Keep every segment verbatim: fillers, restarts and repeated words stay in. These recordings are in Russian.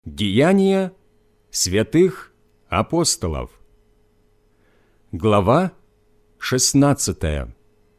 Деяния святых апостолов. Глава шестнадцатая.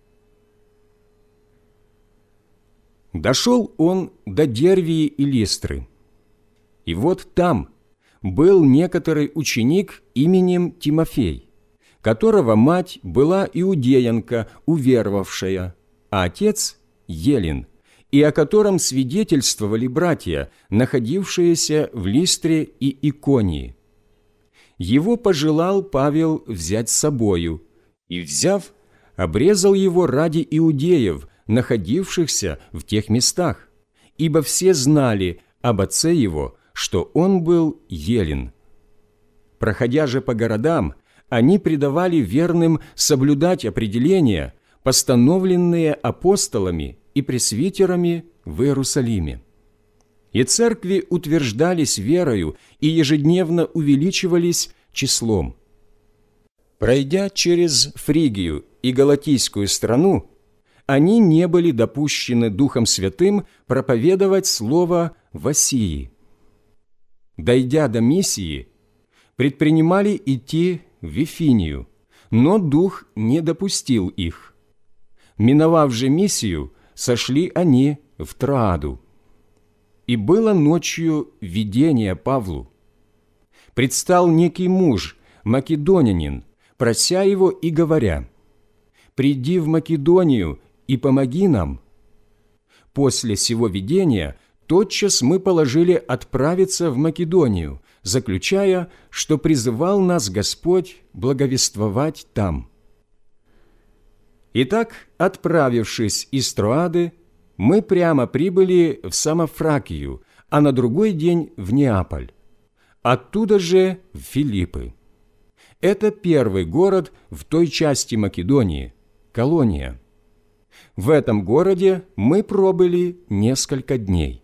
Дошел он до Дервии и Листры. И вот там был некоторый ученик именем Тимофей, которого мать была иудеянка, уверовавшая, а отец – Елин, и о котором свидетельствовали братья, находившиеся в Листре и Иконии. Его пожелал Павел взять с собою, и, взяв, обрезал его ради иудеев, находившихся в тех местах, ибо все знали об отце его, что он был Елин. Проходя же по городам, они предавали верным соблюдать определения, постановленные апостолами и пресвитерами в Иерусалиме. И церкви утверждались верою и ежедневно увеличивались числом. Пройдя через Фригию и Галатийскую страну, они не были допущены Духом Святым проповедовать слово в Асии. Дойдя до Миссии, предпринимали идти в Вифинию, но Дух не допустил их. Миновав же Миссию, сошли они в Троаду. И было ночью видение Павлу. Предстал некий муж, македонянин, прося его и говоря: «Приди в Македонию и помоги нам». После сего видения тотчас мы положили отправиться в Македонию, заключая, что призывал нас Господь благовествовать там. Итак, отправившись из Троады, мы прямо прибыли в Самофракию, а на другой день в Неаполь, оттуда же в Филиппы. Это первый город в той части Македонии, колония. В этом городе мы пробыли несколько дней.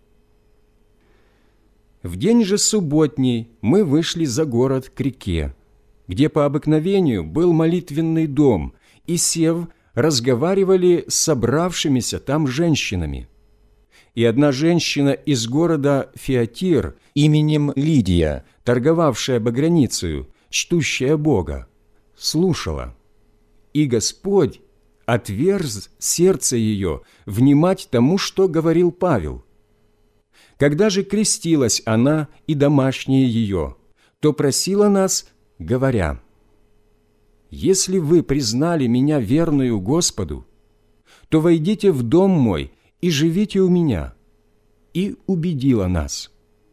В день же субботний мы вышли за город к реке, где по обыкновению был молитвенный дом, и, сев, разговаривали с собравшимися там женщинами. И одна женщина из города Фиатир именем Лидия, торговавшая багряницею, чтущая Бога, слушала. И Господь отверз сердце ее внимать тому, что говорил Павел. Когда же крестилась она и домашние ее, то просила нас, говоря: «Если вы признали меня верную Господу, то войдите в дом мой и живите у меня», и убедила нас.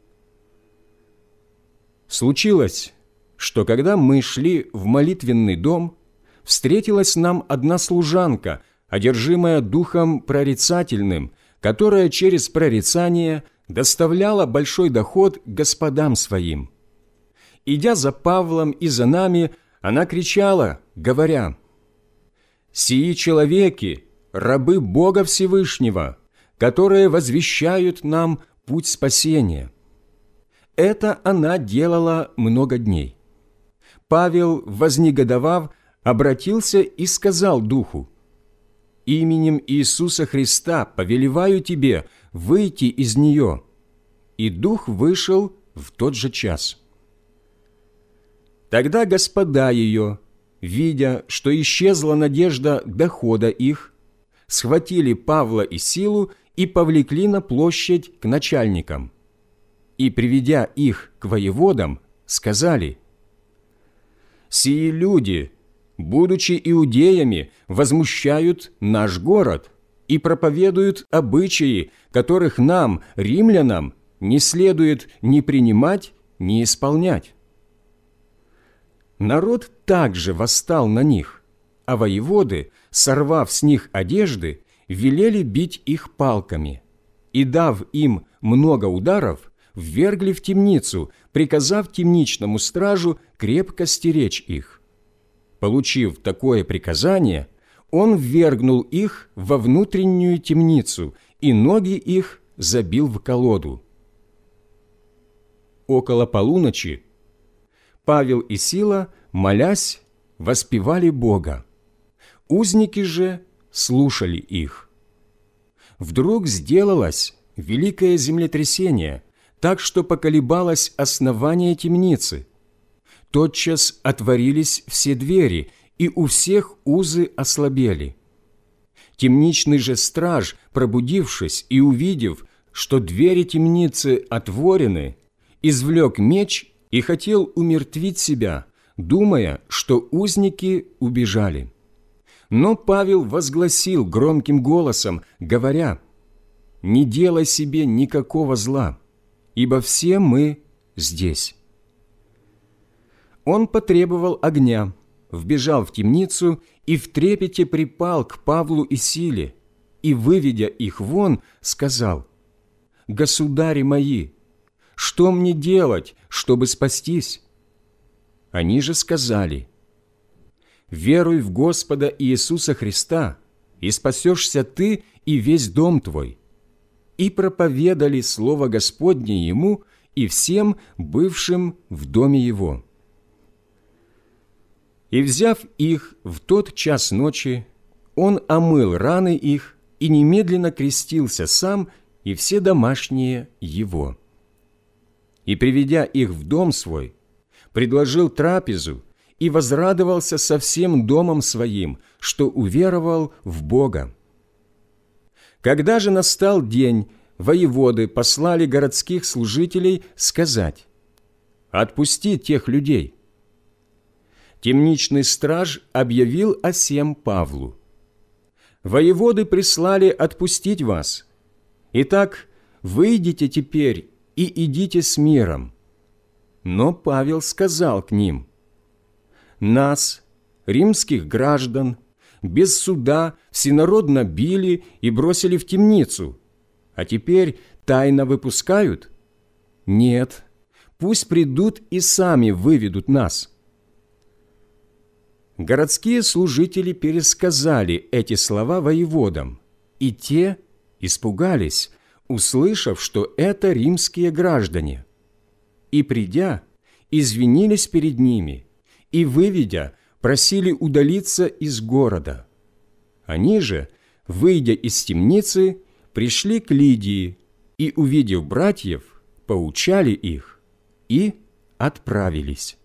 Случилось, что когда мы шли в молитвенный дом, встретилась нам одна служанка, одержимая духом прорицательным, которая через прорицание доставляла большой доход господам своим. Идя за Павлом и за нами, она кричала, говоря: «Сии человеки, рабы Бога Всевышнего, которые возвещают нам путь спасения». Это она делала много дней. Павел, вознегодовав, обратился и сказал духу: «Именем Иисуса Христа повелеваю тебе выйти из нее». И дух вышел в тот же час. Тогда господа ее, видя, что исчезла надежда дохода их, схватили Павла и Силу и повлекли на площадь к начальникам. И, приведя их к воеводам, сказали: «Сии люди, будучи иудеями, возмущают наш город и проповедуют обычаи, которых нам, римлянам, не следует ни принимать, ни исполнять». Народ также восстал на них, а воеводы, сорвав с них одежды, велели бить их палками, и, дав им много ударов, ввергли в темницу, приказав темничному стражу крепко стеречь их. Получив такое приказание, он ввергнул их во внутреннюю темницу, и ноги их забил в колоду. Около полуночи Павел и Сила, молясь, воспевали Бога. Узники же слушали их. Вдруг сделалось великое землетрясение, так что поколебалось основание темницы. Тотчас отворились все двери, и у всех узы ослабели. Темничный же страж, пробудившись и увидев, что двери темницы отворены, извлек меч и хотел умертвить себя, думая, что узники убежали. Но Павел возгласил громким голосом, говоря: «Не делай себе никакого зла, ибо все мы здесь». Он потребовал огня, вбежал в темницу и в трепете припал к Павлу и Силе, и, выведя их вон, сказал: «Государи мои, что мне делать, чтобы спастись?» Они же сказали: «Веруй в Господа Иисуса Христа, и спасешься ты и весь дом твой». И проповедали Слово Господне ему и всем бывшим в доме его. И, взяв их в тот час ночи, он омыл раны их и немедленно крестился сам и все домашние его. И, приведя их в дом свой, предложил трапезу и возрадовался со всем домом своим, что уверовал в Бога. Когда же настал день, воеводы послали городских служителей сказать: «Отпусти тех людей». Темничный страж объявил о сем Павлу: «Воеводы прислали отпустить вас. Итак, выйдите теперь и идите с миром». Но Павел сказал к ним: «Нас, римских граждан, без суда всенародно били и бросили в темницу, а теперь тайно выпускают? Нет, пусть придут и сами выведут нас». Городские служители пересказали эти слова воеводам, и те испугались, услышав, что это римские граждане. И, придя, извинились перед ними, и, выведя, просили удалиться из города. Они же, выйдя из темницы, пришли к Лидии и, увидев братьев, поучали их и отправились.